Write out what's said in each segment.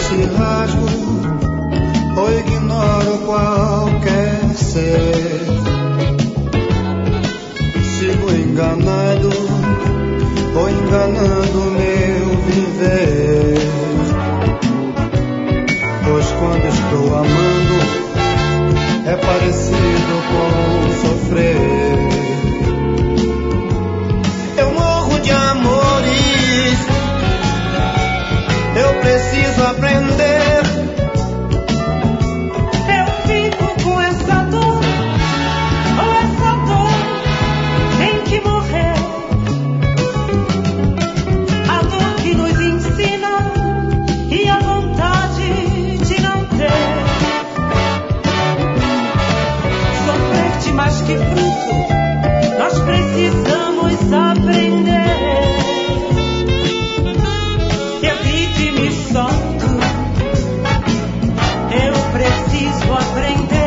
se rasgo ou ignoro qualquer ser. Sigo enganado ou enganando meu viver. Pois quando estou amando é parecido com sofrer. Eu morro de amores, eu preciso aprender. Eu fico com essa dor, ou essa dor tem que morrer. A dor que nos ensina e a vontade de não ter. Sofrer mais que fruto, nós precisamos aprender. Evite me solto, eu preciso aprender.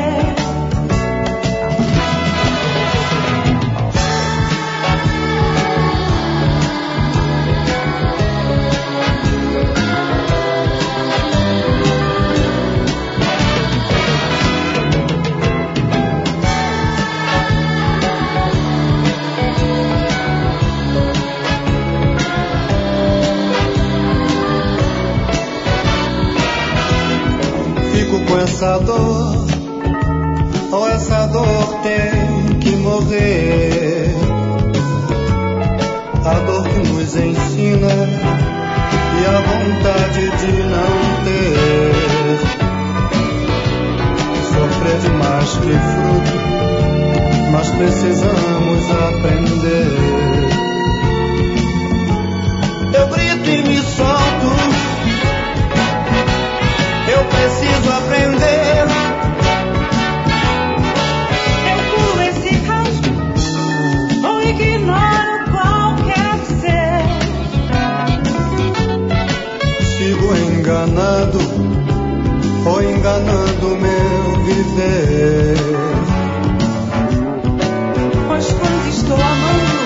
Com essa dor, ou essa dor tem que morrer. A dor que nos ensina e a vontade de não ter. Sofrer demais que fruto, nós precisamos aprender. Eu grito e me solto, eu preciso aprender. Eu pulo esse rasgo, ou ignoro qualquer ser. Sigo enganado, ou enganando meu viver. Pois quando estou amando